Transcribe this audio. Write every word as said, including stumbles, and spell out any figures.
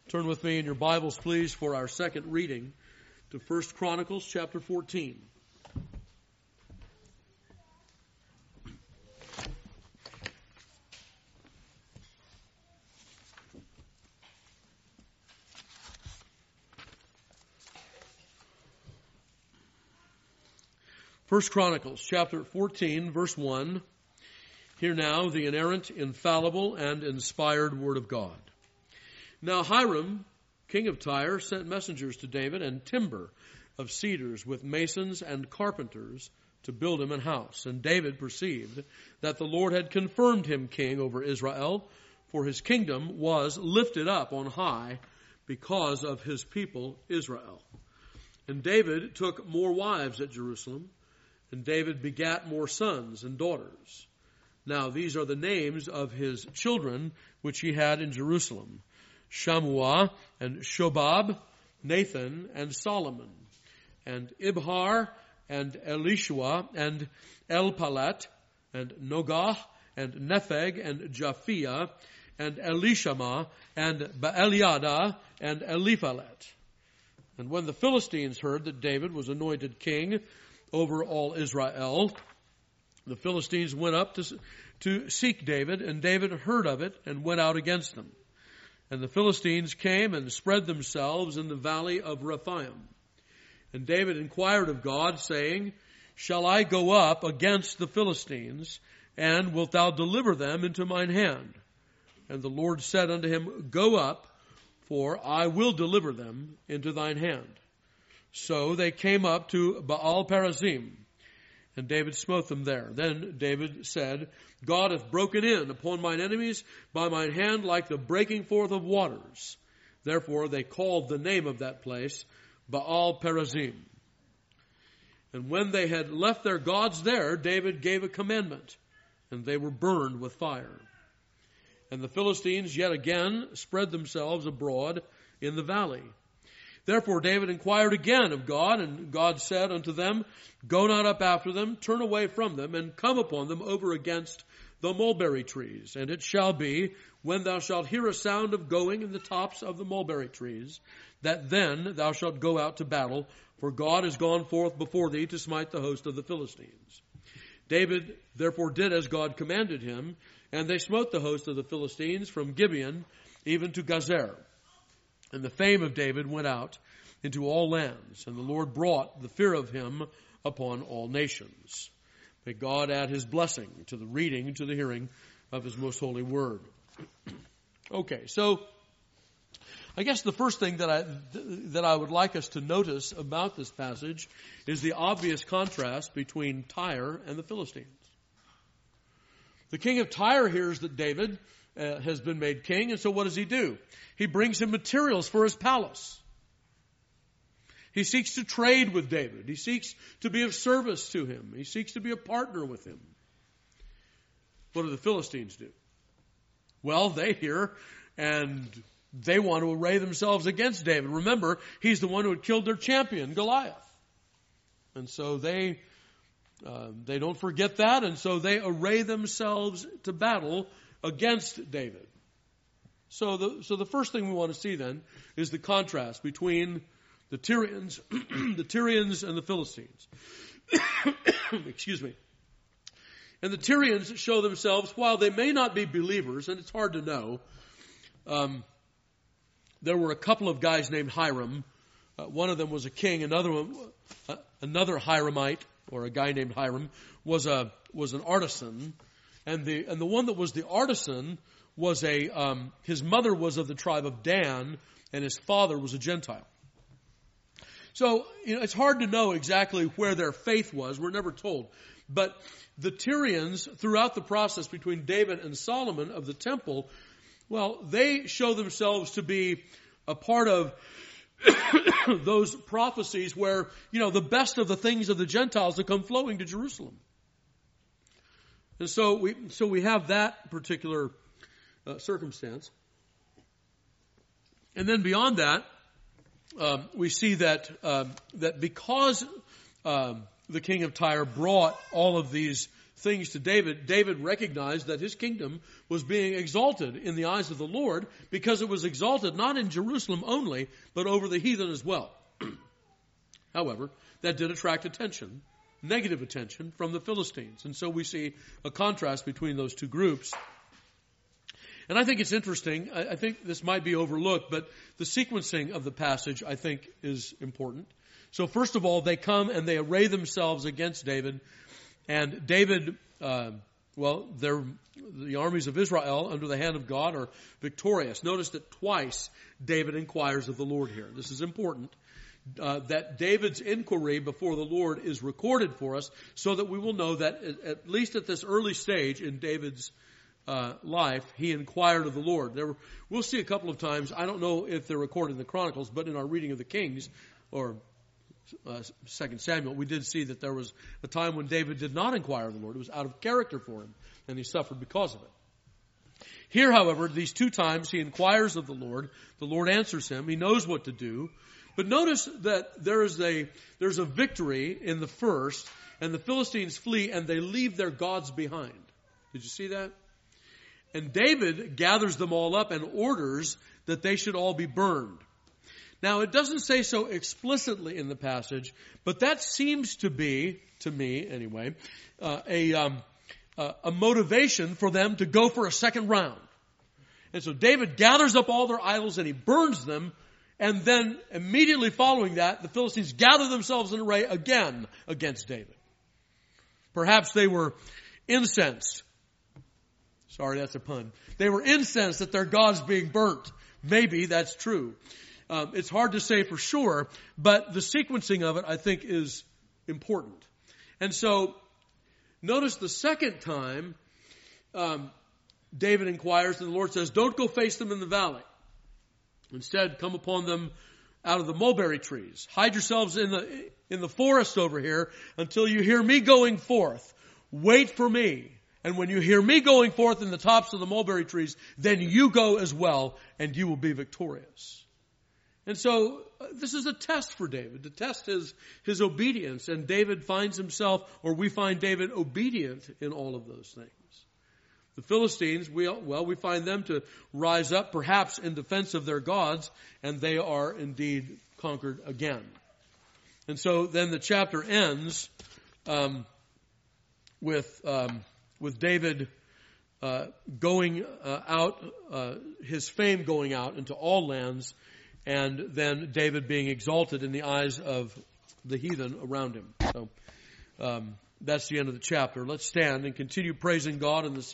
Turn with me in your Bibles, please, for our second reading to First Chronicles chapter fourteen. First Chronicles chapter fourteen, verse one. Hear now the inerrant, infallible, and inspired word of God. Now Hiram, king of Tyre, sent messengers to David and timber of cedars with masons and carpenters to build him an house. And David perceived that the Lord had confirmed him king over Israel, for his kingdom was lifted up on high because of his people Israel. And David took more wives at Jerusalem, and David begat more sons and daughters. Now these are the names of his children which he had in Jerusalem: Shammua and Shobab, Nathan and Solomon, and Ibhar and Elishua and Elpalet and Nogah and Nepheg and Japhia and Elishama and Baaliada and Eliphalet. And when the Philistines heard that David was anointed king over all Israel, the Philistines went up to, to seek David, and David heard of it and went out against them. And the Philistines came and spread themselves in the valley of Rephaim. And David inquired of God, saying, Shall I go up against the Philistines, and wilt thou deliver them into mine hand? And the Lord said unto him, Go up, for I will deliver them into thine hand. So they came up to Baal Perazim, and David smote them there. Then David said, God hath broken in upon mine enemies by mine hand like the breaking forth of waters. Therefore they called the name of that place Baal Perazim. And when they had left their gods there, David gave a commandment, and they were burned with fire. And the Philistines yet again spread themselves abroad in the valley. Therefore David inquired again of God, and God said unto them, Go not up after them, turn away from them, and come upon them over against the mulberry trees. And it shall be, when thou shalt hear a sound of going in the tops of the mulberry trees, that then thou shalt go out to battle, for God is gone forth before thee to smite the host of the Philistines. David therefore did as God commanded him, and they smote the host of the Philistines from Gibeon even to Gazer. And the fame of David went out into all lands, and the Lord brought the fear of him upon all nations. May God add his blessing to the reading, to the hearing of his most holy word. Okay, so I guess the first thing that I that I would like us to notice about this passage is the obvious contrast between Tyre and the Philistines. The king of Tyre hears that David uh, has been made king, and so what does he do? He brings him materials for his palace. He seeks to trade with David. He seeks to be of service to him. He seeks to be a partner with him. What do the Philistines do? Well, they hear and they want to array themselves against David. Remember, he's the one who had killed their champion, Goliath. And so they uh, they don't forget that, and so they array themselves to battle against David. So the so the first thing we want to see then is the contrast between the Tyrians, the Tyrians and the Philistines. Excuse me. And the Tyrians show themselves, while they may not be believers, and it's hard to know, um, there were a couple of guys named Hiram. Uh, one of them was a king. Another one, uh, another Hiramite, or a guy named Hiram, was a was an artisan. And the and the one that was the artisan was a um, his mother was of the tribe of Dan, and his father was a Gentile. So you know, it's hard to know exactly where their faith was. We're never told. But the Tyrians, throughout the process between David and Solomon of the temple, well, they show themselves to be a part of those prophecies where, you know, the best of the things of the Gentiles have come flowing to Jerusalem. And so we so we have that particular uh, circumstance. And then beyond that, um, we see that um, that because um, the king of Tyre brought all of these things to David, David recognized that his kingdom was being exalted in the eyes of the Lord because it was exalted not in Jerusalem only, but over the heathen as well. However, that did attract attention, negative attention from the Philistines. And so we see a contrast between those two groups. And I think it's interesting. I, I think this might be overlooked, but the sequencing of the passage, I think, is important. So first of all, they come and they array themselves against David. And David, uh, well, they're, the armies of Israel under the hand of God are victorious. Notice that twice David inquires of the Lord here. This is important. Uh, that David's inquiry before the Lord is recorded for us so that we will know that at, at least at this early stage in David's uh, life, he inquired of the Lord. There were, we'll see a couple of times, I don't know if they're recorded in the Chronicles, but in our reading of the Kings, or uh, Second Samuel, we did see that there was a time when David did not inquire of the Lord. It was out of character for him, and he suffered because of it. Here, however, these two times he inquires of the Lord. The Lord answers him. He knows what to do. But notice that there is a, there's a victory in the first, and the Philistines flee and they leave their gods behind. Did you see that? And David gathers them all up and orders that they should all be burned. Now, it doesn't say so explicitly in the passage, but that seems to be, to me anyway, uh, a, um, uh, a motivation for them to go for a second round. And so David gathers up all their idols and he burns them. And then immediately following that, the Philistines gather themselves in array again against David. Perhaps they were incensed. Sorry, that's a pun. They were incensed that their God's being burnt. Maybe that's true. Um, it's hard to say for sure, but the sequencing of it, I think, is important. And so, notice the second time, um, David inquires, and the Lord says, don't go face them in the valley. Instead, come upon them out of the mulberry trees. Hide yourselves in the in the forest over here until you hear me going forth. Wait for me. And when you hear me going forth in the tops of the mulberry trees, then you go as well, and you will be victorious. And so uh, this is a test for David, to test his, his obedience. And David finds himself, or we find David obedient in all of those things. The Philistines, we, well, we find them to rise up perhaps in defense of their gods, and they are indeed conquered again. And so then the chapter ends um, with um, with David uh, going uh, out, uh, his fame going out into all lands, and then David being exalted in the eyes of the heathen around him. So um, that's the end of the chapter. Let's stand and continue praising God in the